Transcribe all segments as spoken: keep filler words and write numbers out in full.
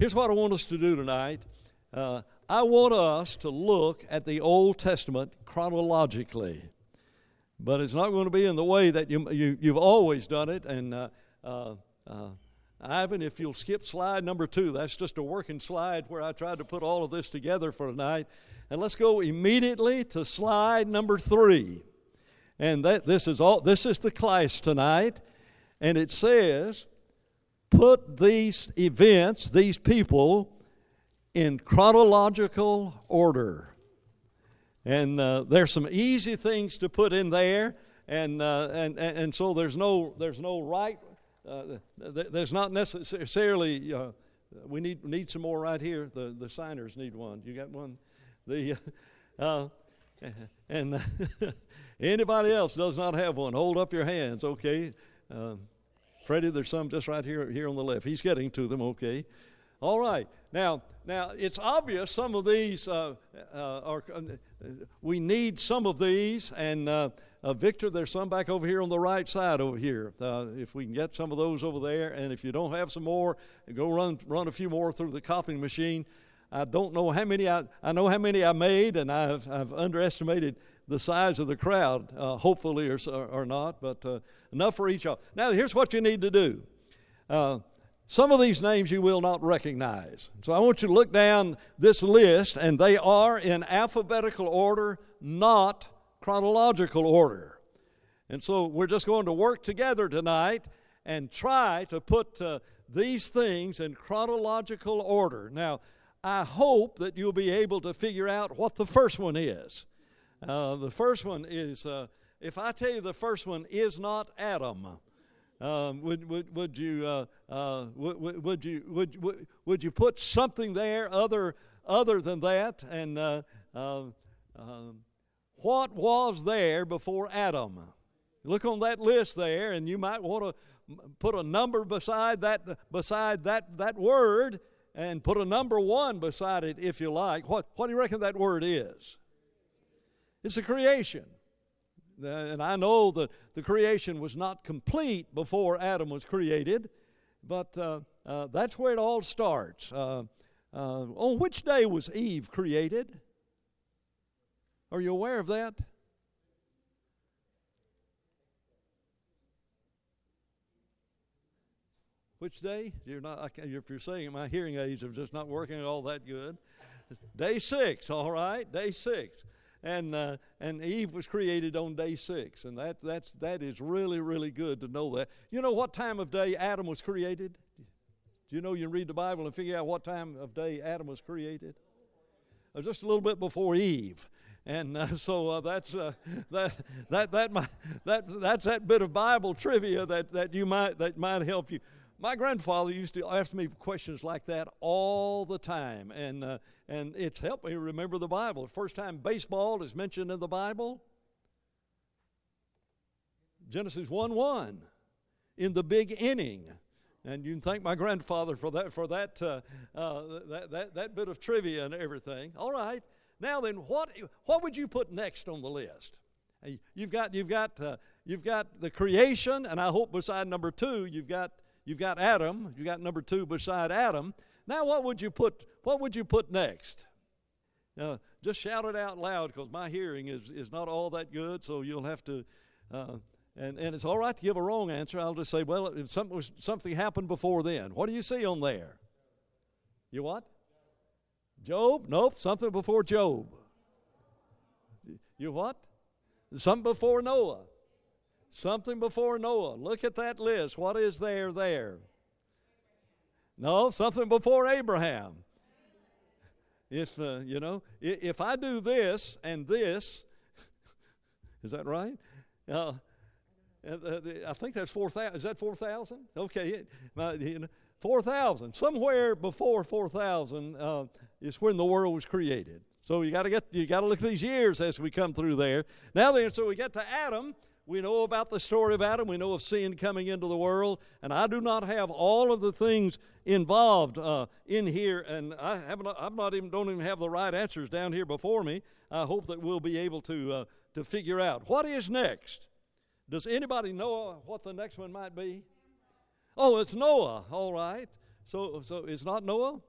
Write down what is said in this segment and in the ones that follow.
Here's what I want us to do tonight. Uh, I want us to look at the Old Testament chronologically. But it's not going to be in the way that you, you, you've always done it. And uh, uh, uh, Ivan, if you'll skip slide number two, that's just a working slide where I tried to put all of this together for tonight. And let's go immediately to slide number three. And that this is all. This is the class tonight. And it says, put these events, these people, in chronological order. And uh, there's some easy things to put in there, and uh, and, and and so there's no there's no right. Uh, th- there's not necessarily. Uh, we need need some more right here. The the signers need one. You got one? The uh, and anybody else does not have one, hold up your hands. Okay, uh, Freddie, there's some just right here here on the left. He's getting to them. Okay. All right. Now, now it's obvious some of these uh, uh, are. Uh, we need some of these, and uh, uh, Victor, there's some back over here on the right side over here. Uh, if we can get some of those over there, and if you don't have some more, go run run a few more through the copying machine. I don't know how many I I know how many I made, and I've I've underestimated the size of the crowd, uh, hopefully or or not, but uh, enough for each of. Now, here's what you need to do. Uh, Some of these names you will not recognize. So I want you to look down this list, and they are in alphabetical order, not chronological order. And so we're just going to work together tonight and try to put uh, these things in chronological order. Now, I hope that you'll be able to figure out what the first one is. Uh, the first one is, uh, if I tell you the first one is not Adam, Um, would would would you uh, uh, would, would you would, would would you put something there other other than that? And uh, uh, uh, what was there before Adam? Look on that list there, and you might want to put a number beside that beside that that word, and put a number one beside it if you like. What what do you reckon that word is? It's a creation. And I know that the creation was not complete before Adam was created, but uh, uh, that's where it all starts. Uh, uh, on which day was Eve created? Are you aware of that? Which day? You're not. I can't, if you're saying my hearing aids are just not working all that good. Day six. All right, day six. And uh, and Eve was created on day six, and that that's that is really really good to know that. You know what time of day Adam was created? Do you know you can read the Bible and figure out what time of day Adam was created? Uh, just a little bit before Eve, and uh, so uh, that's uh, that that that my, that that's that bit of Bible trivia that, that you might that might help you. My grandfather used to ask me questions like that all the time, and uh, and it's helped me remember the Bible. The first time baseball is mentioned in the Bible, Genesis one one, in the big inning, and you can thank my grandfather for that for that uh, uh, that, that that bit of trivia and everything. All right, now then, what what would you put next on the list? You've got you've got uh, you've got the creation, and I hope beside number two you've got. You've got Adam. You got number two beside Adam. Now, what would you put? What would you put next? Uh, just shout it out loud, because my hearing is, is not all that good. So you'll have to. Uh, and and it's all right to give a wrong answer. I'll just say, well, if something was something happened before then. What do you see on there? You what? Job? Nope. Something before Job. You what? Something before Noah. Something before Noah. Look at that list. What is there there? No, something before Abraham. If, uh, you know, if I do this and this, is that right? Uh, I think that's four thousand. Is that four thousand? Okay. four thousand. Somewhere before four thousand uh, is when the world was created. So you got to get, you got to look at these years as we come through there. Now then, so we get to Adam. We know about the story of Adam. We know of sin coming into the world. And I do not have all of the things involved uh, in here. And I have not, I'm not even, don't even have the right answers down here before me. I hope that we'll be able to, uh, to figure out. What is next? Does anybody know what the next one might be? Oh, it's Noah. All right. So, so it's not Noah?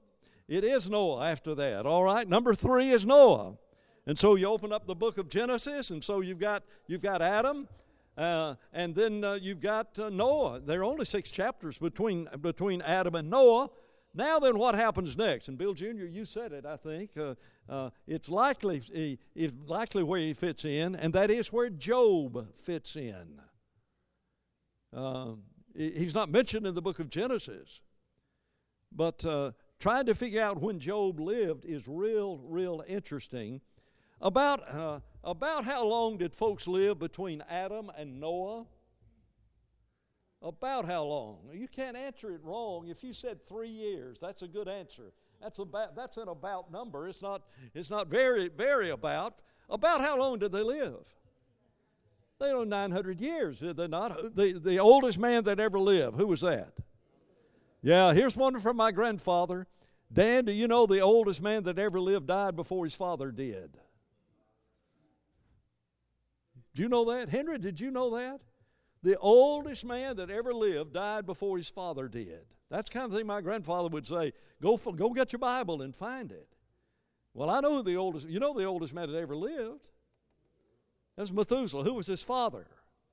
It is Noah after that, all right? Number three is Noah. And so you open up the book of Genesis, and so you've got, you've got Adam, uh, and then uh, you've got uh, Noah. There are only six chapters between, between Adam and Noah. Now then, what happens next? And Bill Junior, you said it, I think. Uh, uh, it's likely, it's likely where he fits in, and that is where Job fits in. Uh, he's not mentioned in the book of Genesis, but uh, trying to figure out when Job lived is real, real interesting. About, uh, about how long did folks live between Adam and Noah? About how long? You can't answer it wrong. If you said three years, that's a good answer. That's about that's an about number. It's not it's not very very about. About how long did they live? They lived nine hundred years, did they not? The the oldest man that ever lived. Who was that? Yeah, here's one from my grandfather. Dan, do you know the oldest man that ever lived died before his father did? Do you know that? Henry, did you know that? The oldest man that ever lived died before his father did. That's the kind of thing my grandfather would say, go for, go get your Bible and find it. Well, I know who the oldest, you know the oldest man that ever lived. That's Methuselah. Who was his father?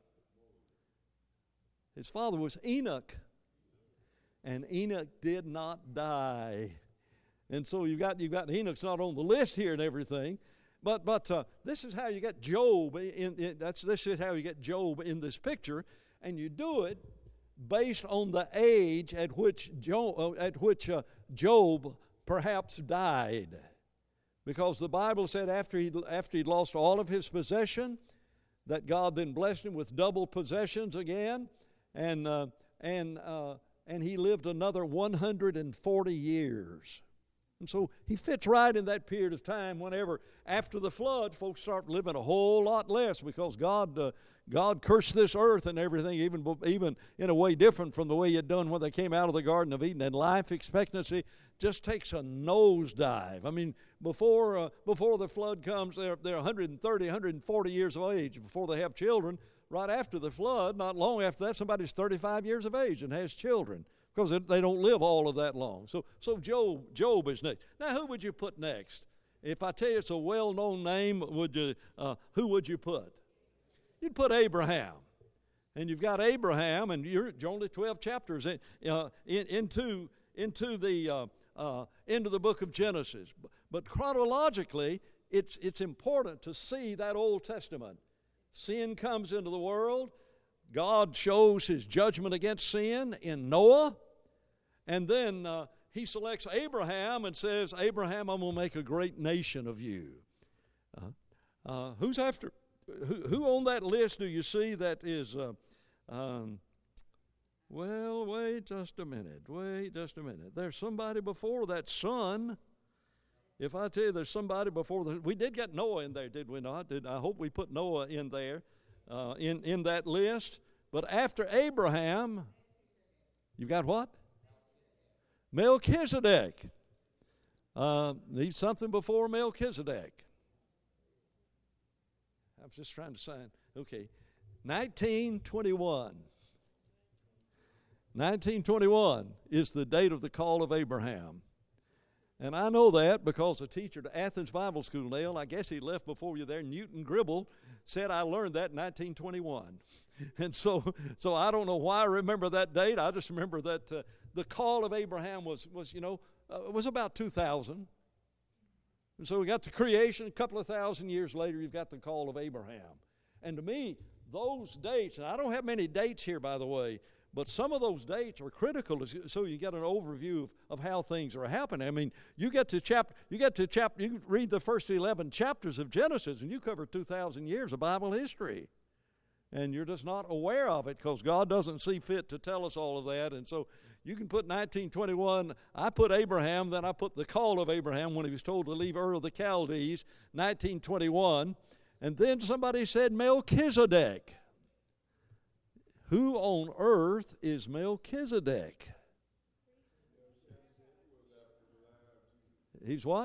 His father was Enoch. And Enoch did not die. And so you've got, you've got Enoch's not on the list here and everything. But but uh, this is how you get Job. In, in, that's this is how you get Job in this picture, and you do it based on the age at which Job, uh, at which uh, Job perhaps died, because the Bible said after he after he'd lost all of his possession, that God then blessed him with double possessions again, and uh, and uh, and he lived another one hundred forty years. And so he fits right in that period of time whenever, after the flood, folks start living a whole lot less because God uh, God cursed this earth and everything, even, even in a way different from the way He'd done when they came out of the Garden of Eden. And life expectancy just takes a nosedive. I mean, before uh, before the flood comes, they're, they're one hundred thirty, one hundred forty years of age before they have children. Right after the flood, not long after that, somebody's thirty-five years of age and has children, because they don't live all of that long. So so Job Job is next. Now, who would you put next? If I tell you it's a well-known name, would you? Uh, who would you put? You'd put Abraham. And you've got Abraham, and you're, you're only twelve chapters in, uh, in, into, into, the, uh, uh, into the book of Genesis. But chronologically, it's, it's important to see that Old Testament. Sin comes into the world. God shows His judgment against sin in Noah. And then uh, He selects Abraham and says, Abraham, I'm going to make a great nation of you. Uh, uh, who's after? Who, who on that list do you see that is, uh, um, well, wait just a minute. Wait just a minute. There's somebody before that son. If I tell you there's somebody before the, we did get Noah in there, did we not? Did I hope we put Noah in there. Uh, in, in that list. But after Abraham, you've got what? Melchizedek. Uh, need something before Melchizedek. I was just trying to sign. Okay. nineteen twenty-one. nineteen twenty-one is the date of the call of Abraham. And I know that because a teacher at Athens Bible School, Neil, I guess he left before you there, Newton Gribble, said I learned that in nineteen twenty-one. And so so I don't know why I remember that date. I just remember that uh, the call of Abraham was, was you know, uh, was about two thousand. And so we got the creation, a couple of thousand years later, you've got the call of Abraham. And to me, those dates, and I don't have many dates here, by the way, but some of those dates are critical, so you get an overview of, of how things are happening. I mean, you get to chapter, you get to chapter, you read the first eleven chapters of Genesis, and you cover two thousand years of Bible history, and you're just not aware of it because God doesn't see fit to tell us all of that. And so you can put nineteen twenty-one. I put Abraham, then I put the call of Abraham when he was told to leave Ur of the Chaldees, nineteen twenty-one, and then somebody said Melchizedek. Who on earth is Melchizedek? He's what?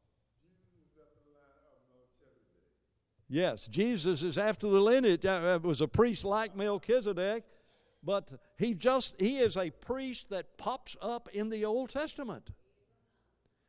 Yes, Jesus is after the lineage. Uh, was a priest like Melchizedek, but he just he is a priest that pops up in the Old Testament.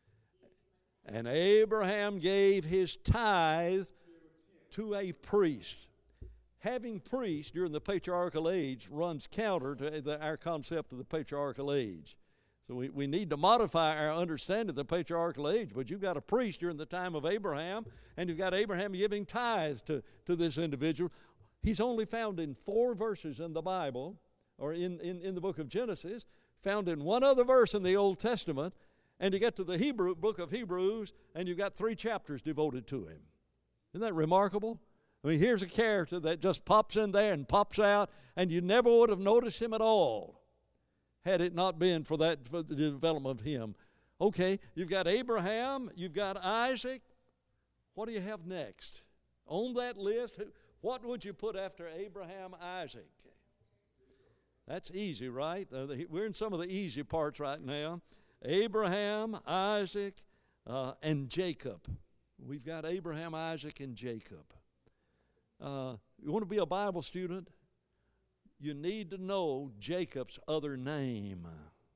And Abraham gave his tithe to a priest. Having priests during the patriarchal age runs counter to the, our concept of the patriarchal age. So we, we need to modify our understanding of the patriarchal age. But you've got a priest during the time of Abraham, and you've got Abraham giving tithes to, to this individual. He's only found in four verses in the Bible, or in, in, in the book of Genesis, found in one other verse in the Old Testament, and you get to the Hebrew book of Hebrews, and you've got three chapters devoted to him. Isn't that remarkable? I mean, here's a character that just pops in there and pops out, and you never would have noticed him at all had it not been for that, for the development of him. Okay, you've got Abraham, you've got Isaac. What do you have next? On that list, what would you put after Abraham, Isaac? That's easy, right? Uh, the, we're in some of the easy parts right now. Abraham, Isaac, uh, and Jacob. We've got Abraham, Isaac, and Jacob. Uh, you want to be a Bible student? You need to know Jacob's other name,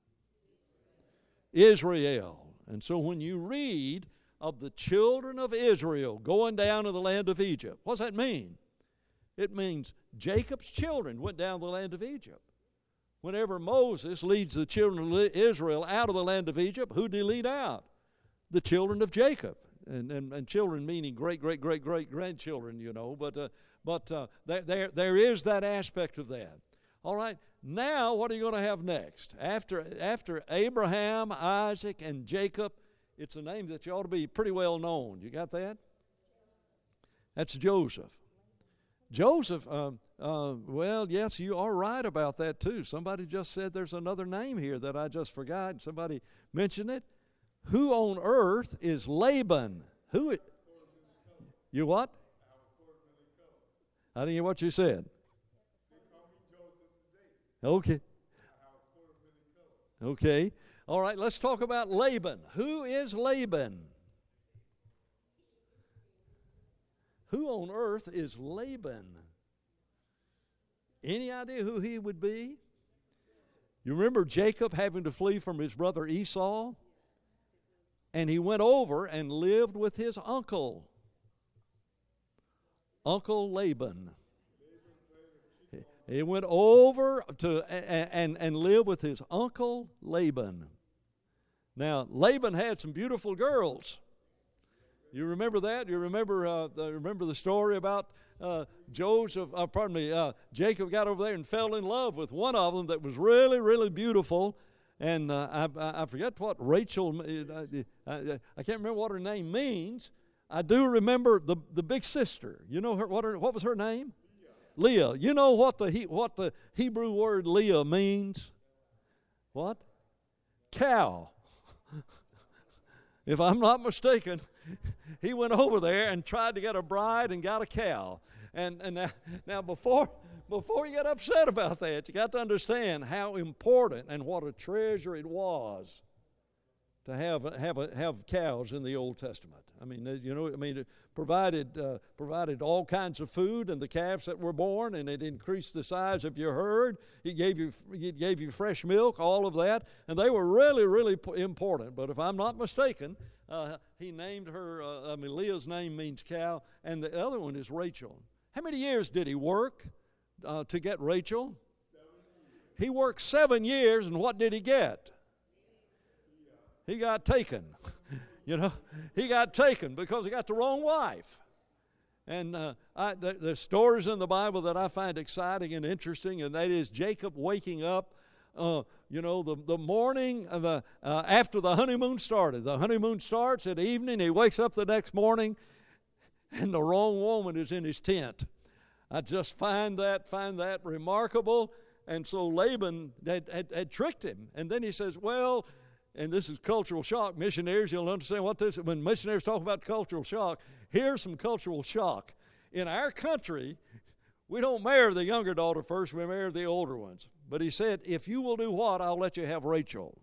Israel. And so when you read of the children of Israel going down to the land of Egypt, what does that mean? It means Jacob's children went down to the land of Egypt. Whenever Moses leads the children of Israel out of the land of Egypt, who did he lead out? The children of Jacob. And, and, and children meaning great, great, great, great grandchildren, you know. But, uh, but uh, there, there, there is that aspect of that. All right, now what are you going to have next? After, after Abraham, Isaac, and Jacob, it's a name that you ought to be pretty well known. You got that? That's Joseph. Joseph, uh, uh, well, yes, you are right about that too. Somebody just said there's another name here that I just forgot. Somebody mentioned it. Who on earth is Laban? Who? It, you what? I didn't hear what you said. Okay. Okay. All right, let's talk about Laban. Who is Laban? Who on earth is Laban? Any idea who he would be? You remember Jacob having to flee from his brother Esau? And he went over and lived with his uncle, Uncle Laban. He went over to and, and, and lived with his uncle Laban. Now, Laban had some beautiful girls. You remember that? You remember uh, the, remember the story about uh, Joseph? Uh, pardon me. Uh, Jacob got over there and fell in love with one of them that was really, really beautiful. And uh, I, I forget what Rachel, I, I, I can't remember what her name means. I do remember the, the big sister. You know her, what, her, what was her name? Leah. Leah. You know what the, what the Hebrew word Leah means? What? Cow. If I'm not mistaken, he went over there and tried to get a bride and got a cow. And, and now, now before... Before you get upset about that, you got to understand how important and what a treasure it was to have have a, have cows in the Old Testament. I mean, you know, I mean, it provided uh, provided all kinds of food and the calves that were born, and it increased the size of your herd. It gave you it gave you fresh milk, all of that, and they were really really important. But if I'm not mistaken, uh, he named her. Uh, I mean, Leah's name means cow, and the other one is Rachel. How many years did he work? Uh, to get Rachel? He worked seven years, and what did he get? He got taken. You know, he got taken because he got the wrong wife. And uh, I, there, there's stories in the Bible that I find exciting and interesting, and that is Jacob waking up, uh, you know, the, the morning of the, uh, after the honeymoon started. The honeymoon starts at evening. He wakes up the next morning, and the wrong woman is in his tent. I just find that find that remarkable. And so Laban had, had, had tricked him. And then he says, well, and this is cultural shock. Missionaries, you'll understand what this is. When missionaries talk about cultural shock, here's some cultural shock. In our country, we don't marry the younger daughter first, we marry the older ones. But he said, if you will do what, I'll let you have Rachel.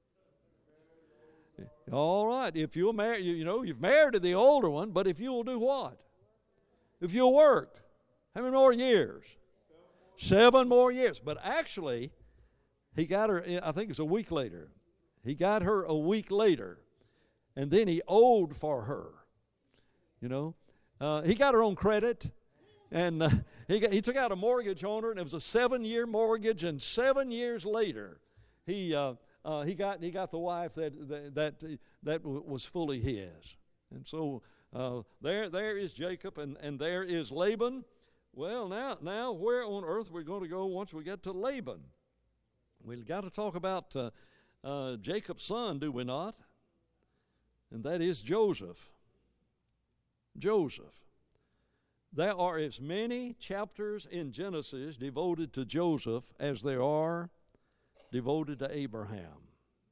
All right, if you'll marry, you, you know, you've married the older one, but if you will do what? If you'll work. How many more years? Seven more years. But actually, he got her, I think it's a week later. He got her a week later. and then he owed for her. You know, uh, he got her on credit, and uh, he got, he took out a mortgage on her, and it was a seven-year mortgage. And seven years later, he uh, uh, he got he got the wife that that that, that was fully his. And so uh, there there is Jacob, and, and there is Laban. Well, now now where on earth are we going to go once we get to Laban? We've got to talk about uh, uh, Jacob's son, do we not? And that is Joseph. Joseph. There are as many chapters in Genesis devoted to Joseph as there are devoted to Abraham.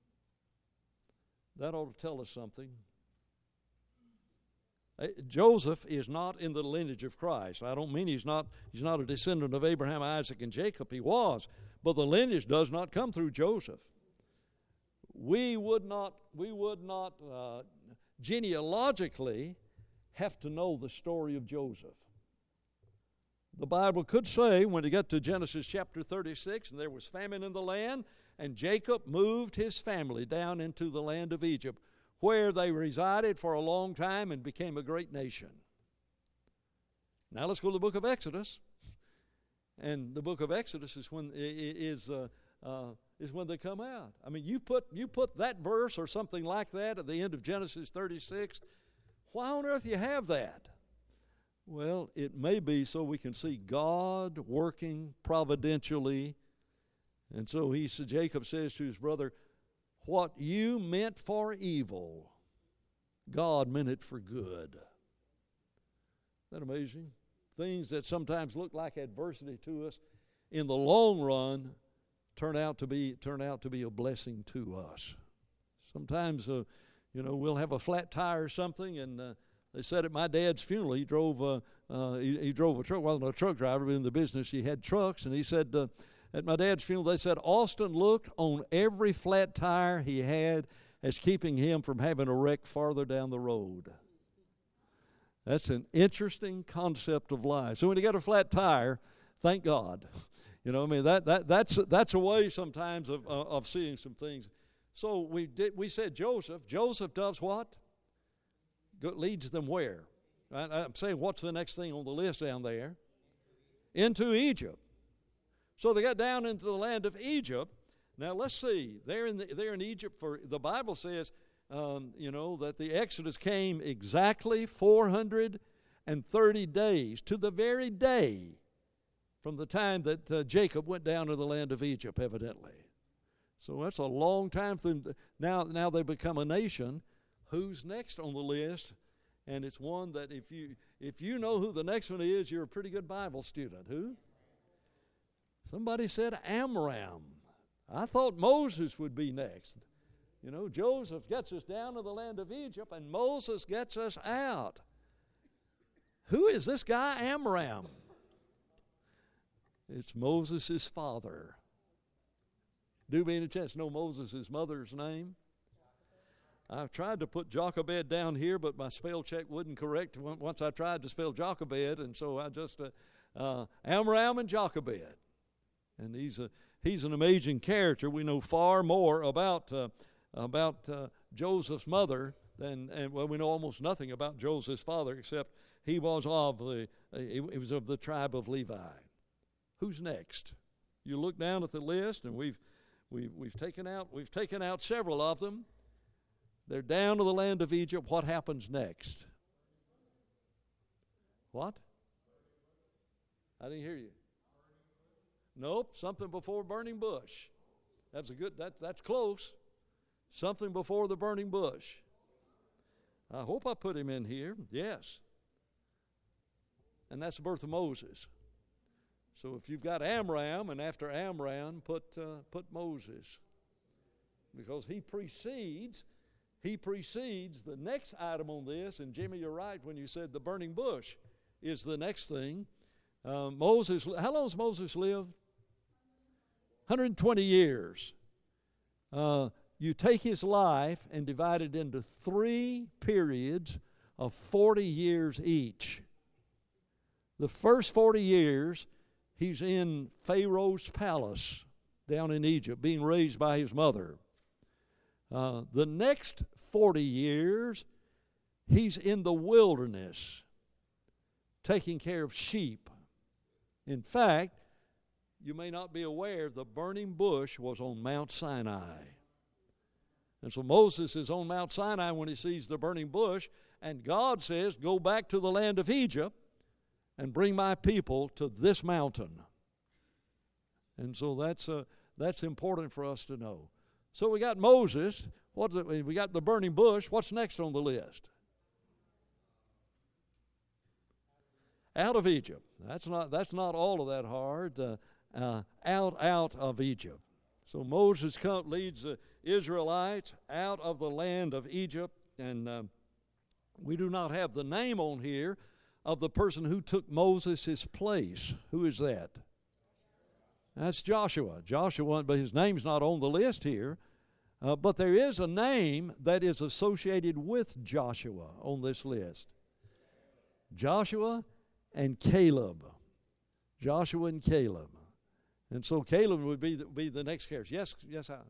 That ought to tell us something. Joseph is not in the lineage of Christ. I don't mean he's not he's not a descendant of Abraham, Isaac, and Jacob. He was. But the lineage does not come through Joseph. We would not, we would not uh, genealogically have to know the story of Joseph. The Bible could say, when you get to Genesis chapter thirty-six, and there was famine in the land, and Jacob moved his family down into the land of Egypt, where they resided for a long time and became a great nation. Now let's go to the book of Exodus. And the book of Exodus is when is uh, uh, is when they come out. I mean, you put you put that verse or something like that at the end of Genesis thirty-six. Why on earth do you have that? Well, it may be so we can see God working providentially. And so he said, Jacob says to his brother, "What you meant for evil, God meant it for good." Isn't that amazing? Things that sometimes look like adversity to us, in the long run, turn out to be turn out to be a blessing to us. Sometimes, uh, you know, we'll have a flat tire or something, and uh, they said at my dad's funeral, he drove uh, uh, he, he drove a truck. Wasn't a truck driver, but in the business he had trucks, and he said uh, at my dad's funeral, they said Austin looked on every flat tire he had as keeping him from having a wreck farther down the road. That's an interesting concept of life. So when you got a flat tire, thank God. You know, I mean, that that that's that's a way sometimes of uh, of seeing some things. So we did. We said Joseph. Joseph does what? Go, leads them where? I, I'm saying, what's the next thing on the list down there? Into Egypt. So they got down into the land of Egypt. Now let's see. They're in the, they're in Egypt for the Bible says. Um, you know, that the Exodus came exactly four hundred thirty days, to the very day from the time that uh, Jacob went down to the land of Egypt, evidently. So that's a long time. For them. Now, now they become a nation. Who's next on the list? And it's one that if you if you know who the next one is, you're a pretty good Bible student. Who? Somebody said Amram. I thought Moses would be next. You know, Joseph gets us down to the land of Egypt, and Moses gets us out. Who is this guy, Amram? It's Moses' father. Do me any chance to know Moses' mother's name? I've tried to put Jochebed down here, but my spell check wouldn't correct once I tried to spell Jochebed, and so I just, uh, uh, Amram and Jochebed. And he's, a, he's an amazing character. We know far more about uh, about uh, Joseph's mother than, and well, we know almost nothing about Joseph's father except he was of the he, he was of the tribe of Levi. Who's next? You look down at the list, and we've we've we've taken out we've taken out several of them. They're down to the land of Egypt. What happens next? What? I didn't hear you. Nope, something before burning bush. That's a good. That that's close. Something before the burning bush. I hope I put him in here. Yes. And that's the birth of Moses. So if you've got Amram, and after Amram, put uh, put Moses, because he precedes he precedes the next item on this. And Jimmy, you're right when you said the burning bush is the next thing. Uh, Moses. How long has Moses lived? one hundred twenty years. Uh, You take his life and divide it into three periods of forty years each. The first forty years, he's in Pharaoh's palace down in Egypt, being raised by his mother. Uh, the next forty years, he's in the wilderness taking care of sheep. In fact, you may not be aware, the burning bush was on Mount Sinai. And so Moses is on Mount Sinai when he sees the burning bush, and God says, go back to the land of Egypt and bring my people to this mountain. And so that's uh, that's important for us to know. So we got Moses. What's it? We got the burning bush. What's next on the list? Out of Egypt. That's not that's not all of that hard. Uh, uh, out out of Egypt. So Moses come, leads the Israelites out of the land of Egypt, and uh, we do not have the name on here of the person who took Moses' place. Who is that? That's Joshua. Joshua, but his name's not on the list here. Uh, but there is a name that is associated with Joshua on this list. Joshua and Caleb. Joshua and Caleb. And so Caleb would be the, be the next character. Yes, yes, I.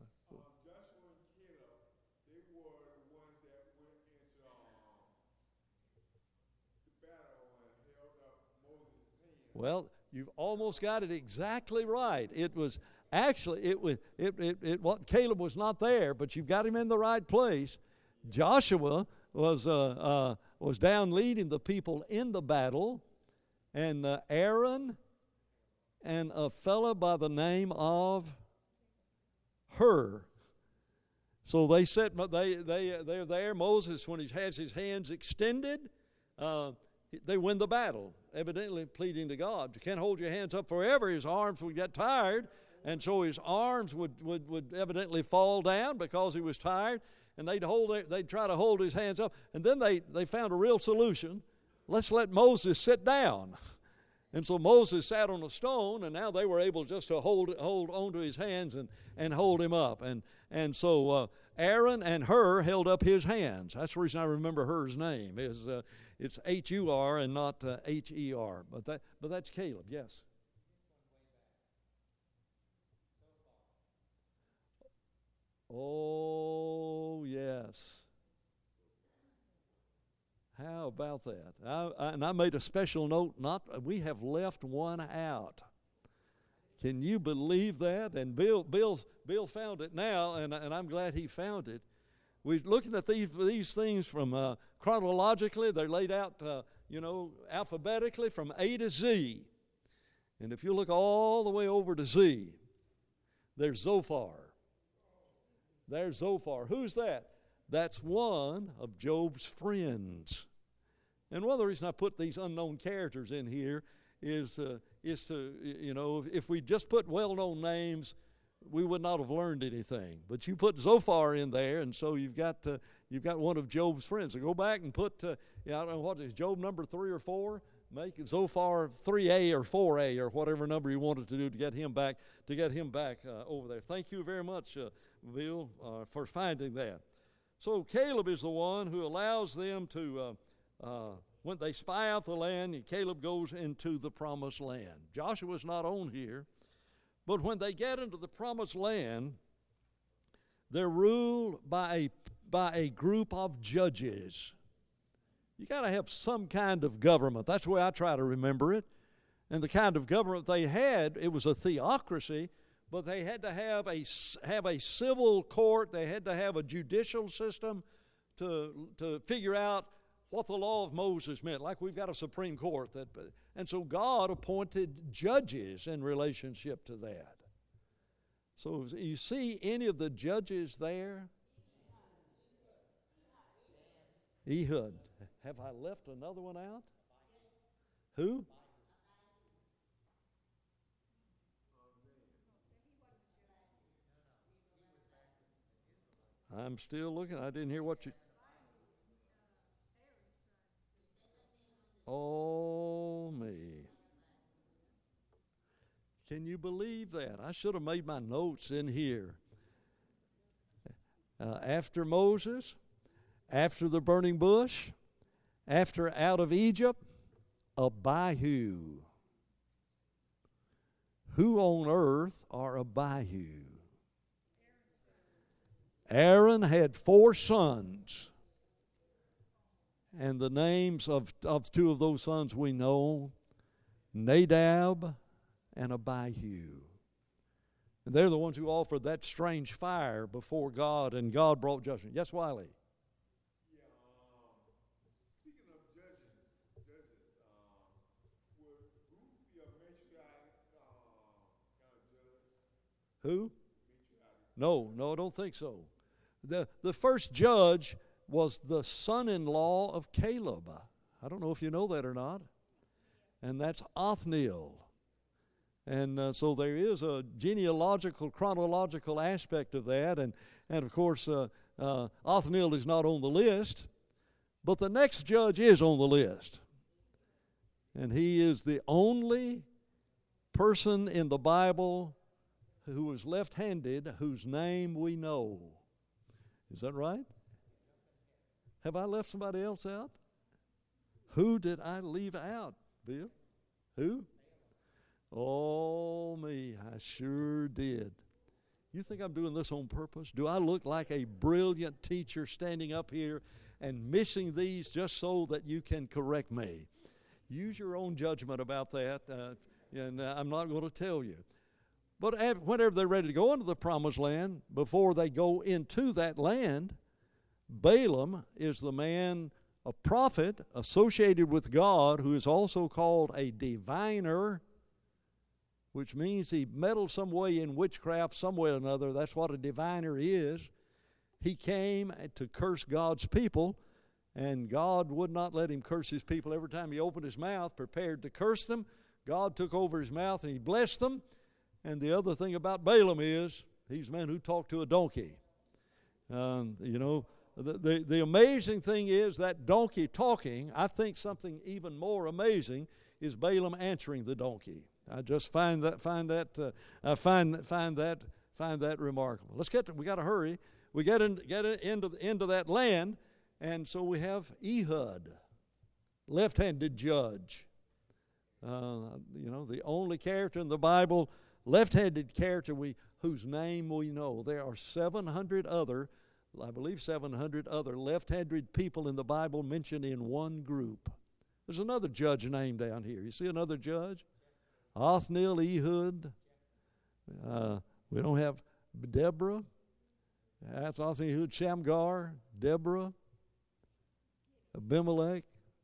Well, you've almost got it exactly right. It was actually it was it it, it what Caleb was not there, but you've got him in the right place. Joshua was uh, uh, was down leading the people in the battle, and uh, Aaron and a fellow by the name of Hur. So they set they they they're there. Moses, when he has his hands extended, uh, they win the battle, evidently pleading to God. You can't hold your hands up forever. His arms would get tired, and so his arms would, would, would evidently fall down because he was tired, and they'd hold it, they'd try to hold his hands up. And then they, they found a real solution. Let's let Moses sit down. And so Moses sat on a stone, and now they were able just to hold hold onto his hands and, and hold him up. And and so uh, Aaron and Hur held up his hands. That's the reason I remember Hur's name. Is uh, it's H U R and not uh, H E R. But that but that's Caleb. Yes. Oh yes. How about that? I, I, and I made a special note, not we have left one out. Can you believe that? And Bill Bill, Bill found it now, and, and I'm glad he found it. We're looking at these, these things from uh, chronologically. They're laid out, uh, you know, alphabetically from A to Z. And if you look all the way over to Z, there's Zophar. There's Zophar. Who's that? That's one of Job's friends. And one of the reasons I put these unknown characters in here is, uh, is to, you know, if we just put well-known names, we would not have learned anything. But you put Zophar in there, and so you've got uh, you've got one of Job's friends. So go back and put, uh, yeah, I don't know what is Job number three or four. Make Zophar three A or four A or whatever number you wanted to do to get him back to get him back uh, over there. Thank you very much, uh, Bill, uh, for finding that. So Caleb is the one who allows them to, uh, uh, when they spy out the land, Caleb goes into the promised land. Joshua's not on here, but when they get into the promised land, they're ruled by a, by a group of judges. You got to have some kind of government. That's the way I try to remember it. And the kind of government they had, it was a theocracy, but they had to have a, have a civil court. They had to have a judicial system to, to figure out what the law of Moses meant, like we've got a Supreme Court. That, and so God appointed judges in relationship to that. So you see any of the judges there? Ehud. Have I left another one out? Who? I'm still looking. I didn't hear what you... Oh, me. Can you believe that? I should have made my notes in here. Uh, after Moses, after the burning bush, after out of Egypt, Abihu. Who on earth are Abihu? Aaron had four sons. And the names of, of two of those sons we know, Nadab and Abihu. And they're the ones who offered that strange fire before God, and God brought judgment. Yes, Wiley? Yeah, um, speaking of judges, judges um, would Ruth be a matriarch um, kind of judge? Who? Matriarch. No, no, I don't think so. The, the first judge was the son-in-law of Caleb. I don't know if you know that or not. And that's Othniel. And uh, so there is a genealogical, chronological aspect of that. And, and of course, uh, uh, Othniel is not on the list, but the next judge is on the list. And he is the only person in the Bible who was left-handed whose name we know. Is that right? Have I left somebody else out? Who did I leave out, Bill? Who? Oh, me, I sure did. You think I'm doing this on purpose? Do I look like a brilliant teacher standing up here and missing these just so that you can correct me? Use your own judgment about that, uh, and uh, I'm not going to tell you. But whenever they're ready to go into the promised land, before they go into that land, Balaam is the man, a prophet associated with God, who is also called a diviner, which means he meddled some way in witchcraft, some way or another. That's what a diviner is. He came to curse God's people, and God would not let him curse his people. Every time he opened his mouth, prepared to curse them, God took over his mouth and he blessed them. And the other thing about Balaam is he's a man who talked to a donkey. Um, you know, the, the, the amazing thing is that donkey talking. I think something even more amazing is Balaam answering the donkey. I just find that find that uh, I find find that find that remarkable. Let's get to, we got to hurry. We get in, get into the, into that land, and so we have Ehud, left-handed judge. Uh, you know, the only character in the Bible, left-handed character we whose name we know. There are seven hundred other, I believe seven hundred other left-handed people in the Bible mentioned in one group. There's another judge name down here. You see another judge? Othniel, Ehud. Uh, we don't have Deborah. That's Othniel, Ehud, Shamgar, Deborah, Abimelech.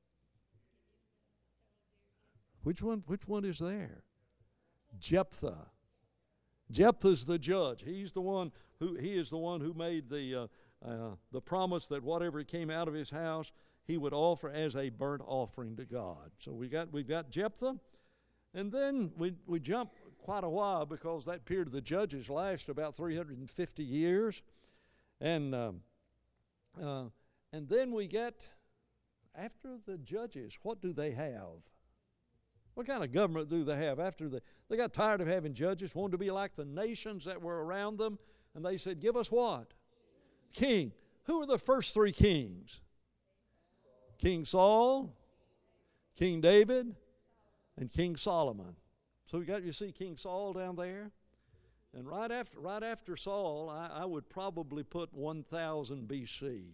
Which one? Which one is there? Jephthah. Jephthah's the judge. He's the one who he is the one who made the uh, uh, the promise that whatever came out of his house he would offer as a burnt offering to God. So we got we've got Jephthah. And then we, we jump quite a while because that period of the judges lasts about three hundred fifty years. And, um, uh, and then we get, after the judges, what do they have? What kind of government do they have? After the, they got tired of having judges, wanted to be like the nations that were around them, and they said, give us what? King. Who were the first three kings? King Saul, King David, and King Solomon. So we got, you see King Saul down there? And right after right after Saul, I, I would probably put one thousand B C.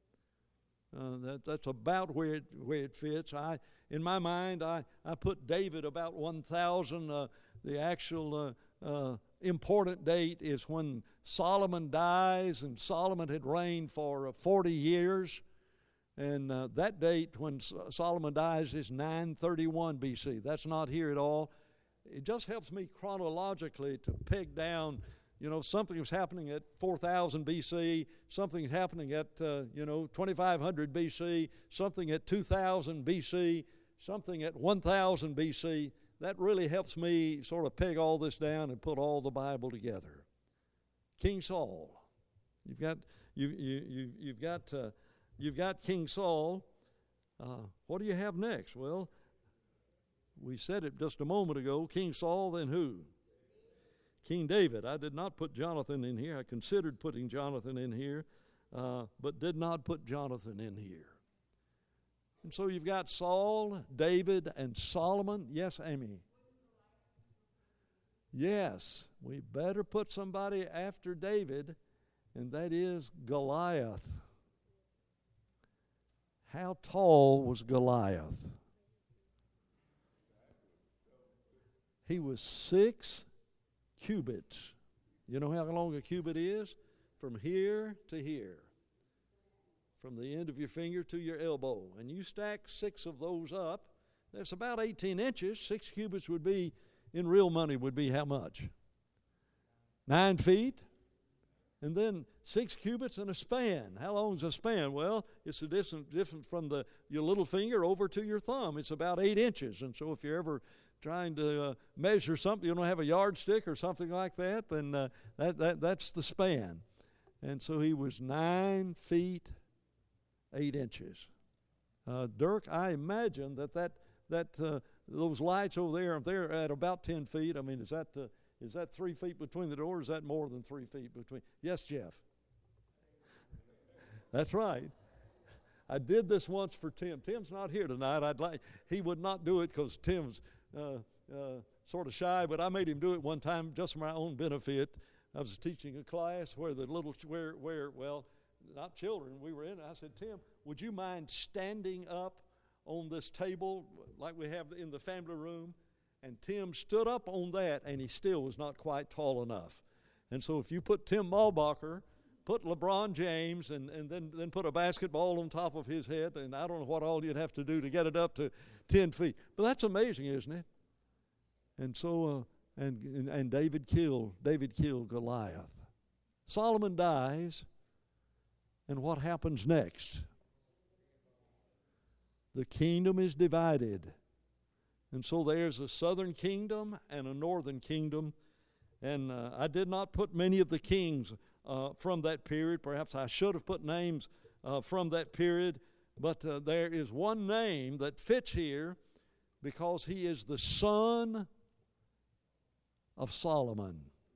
Uh, that, that's about where it, where it fits. I, in my mind, I, I put David about one thousand. Uh, the actual uh, uh, important date is when Solomon dies, and Solomon had reigned for uh, forty years. And uh, that date when Solomon dies is nine thirty-one B C. That's not here at all. It just helps me chronologically to peg down, you know, something was happening at four thousand B C, something happening at, uh, you know, twenty-five hundred B C, something at two thousand B C, something at one thousand B C. That really helps me sort of peg all this down and put all the Bible together. King Saul. You've got, you, you, you, you've got... Uh, You've got King Saul. Uh, what do you have next? Well, we said it just a moment ago. King Saul, then who? King David. I did not put Jonathan in here. I considered putting Jonathan in here, uh, but did not put Jonathan in here. And so you've got Saul, David, and Solomon. Yes, Amy? Yes, we better put somebody after David. and that is Goliath. How tall was Goliath? He was six cubits. You know how long a cubit is? From here to here. From the end of your finger to your elbow. And you stack six of those up, that's about eighteen inches. Six cubits would be, in real money, would be how much? Nine feet. And then six cubits and a span. How long is a span? Well, it's the distance different from the your little finger over to your thumb. It's about eight inches. And so if you're ever trying to uh, measure something, you don't have a yardstick or something like that, then uh, that, that that's the span. And so he was nine feet, eight inches. Uh, Dirk, I imagine that that, that uh, those lights over there, if they're at about ten feet, I mean, is that uh, is that three feet between the doors? Is that more than three feet between? Yes, Jeff. That's right. I did this once for Tim. Tim's not here tonight. I'd like he would not do it because Tim's uh, uh, sort of shy, but I made him do it one time just for my own benefit. I was teaching a class where the little where where well, not children. We were in. I said, Tim, would you mind standing up on this table like we have in the family room? And Tim stood up on that, and he still was not quite tall enough. And so if you put Tim Malbacher, put LeBron James, and, and then, then put a basketball on top of his head, and I don't know what all you'd have to do to get it up to ten feet. But that's amazing, isn't it? And so, uh, and, and and David killed David killed Goliath. Solomon dies, and what happens next? The kingdom is divided. And so there's a southern kingdom and a northern kingdom. And uh, I did not put many of the kings uh, from that period. Perhaps I should have put names uh, from that period. But uh, there is one name that fits here because he is the son of Solomon.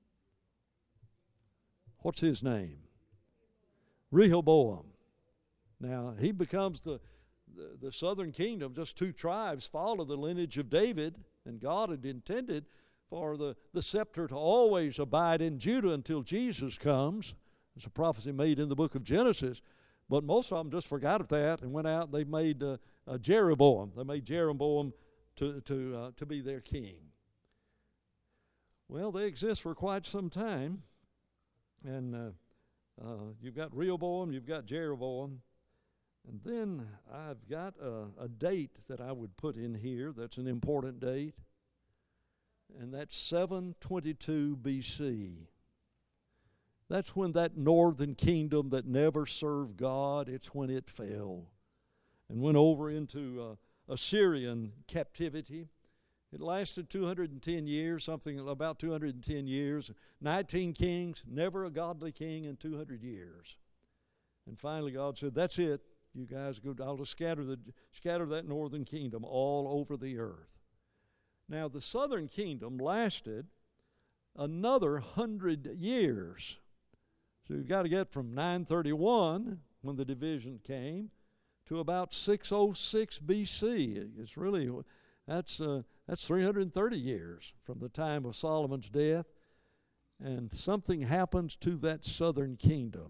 What's his name? Rehoboam. Now, he becomes the The, the southern kingdom, just two tribes, follow the lineage of David, and God had intended for the, the scepter to always abide in Judah until Jesus comes. There's a prophecy made in the book of Genesis, but most of them just forgot that and went out and they made uh, uh, Jeroboam. They made Jeroboam to, to, uh, to be their king. Well, they exist for quite some time, and uh, uh, you've got Rehoboam, you've got Jeroboam. And then I've got a, a date that I would put in here that's an important date, and that's seven twenty-two B C. That's when that northern kingdom that never served God, it's when it fell and went over into uh, Assyrian captivity. It lasted two hundred ten years, something about two hundred ten years. nineteen kings, never a godly king in two hundred years. And finally God said, that's it. You guys go, I'll just scatter, the, scatter that northern kingdom all over the earth. Now, the southern kingdom lasted another hundred years. So you've got to get from nine thirty-one, when the division came, to about six oh six B C. It's really, that's, uh, that's three hundred thirty years from the time of Solomon's death. And something happens to that southern kingdom.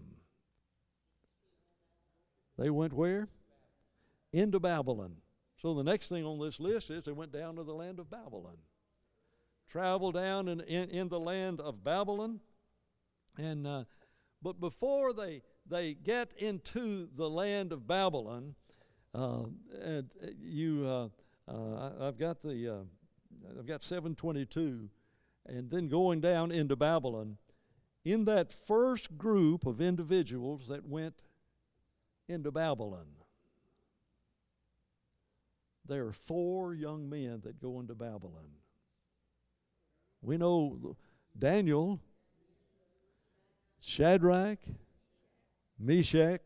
They went where? Into Babylon. So the next thing on this list is they went down to the land of Babylon. Traveled down in, in, in the land of Babylon. And uh, but before they they get into the land of Babylon, uh, and you uh, uh, I've got the uh, I've got seven twenty-two, and then going down into Babylon. In that first group of individuals that went into Babylon, there are four young men that go into Babylon. We know Daniel, Shadrach, Meshach,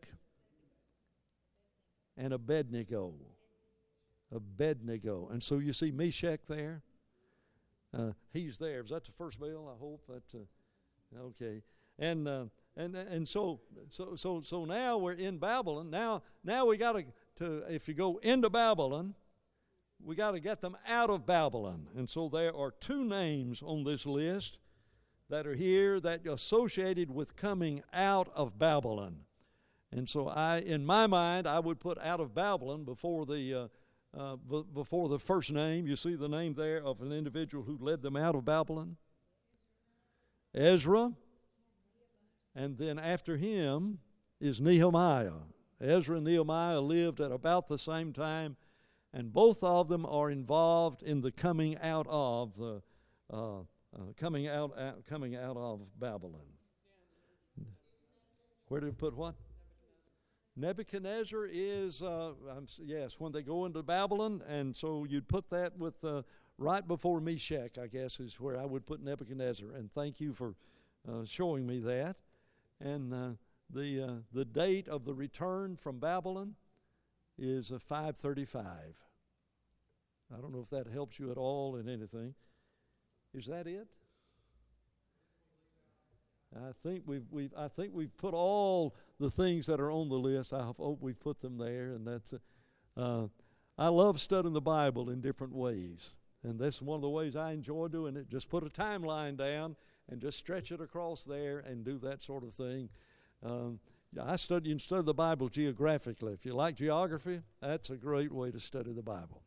and Abednego. Abednego. And so you see Meshach there. Uh, he's there. Is that the first bill? I hope that's uh, okay. And uh, And and so so so so now we're in Babylon. Now now we got to to if you go into Babylon, we got to get them out of Babylon. And so there are two names on this list that are here that are associated with coming out of Babylon. And so I, in my mind, I would put out of Babylon before the uh, uh, b- before the first name. You see the name there of an individual who led them out of Babylon? Ezra. And then after him is Nehemiah. Ezra and Nehemiah lived at about the same time, and both of them are involved in the coming out of the uh, uh, coming out, out coming out of Babylon. Where did we put what? Nebuchadnezzar is uh, um, yes, when they go into Babylon, and so you'd put that with uh, right before Meshach, I guess, is where I would put Nebuchadnezzar. And thank you for uh, showing me that. And uh, the uh, the date of the return from Babylon is uh, five thirty-five. I don't know if that helps you at all in anything. Is that it? I think we've we've I think we've put all the things that are on the list. I hope we've put them there, and that's. Uh, I love studying the Bible in different ways, and that's one of the ways I enjoy doing it. Just put a timeline down and just stretch it across there and do that sort of thing. Um, I study and study the Bible geographically. If you like geography, that's a great way to study the Bible.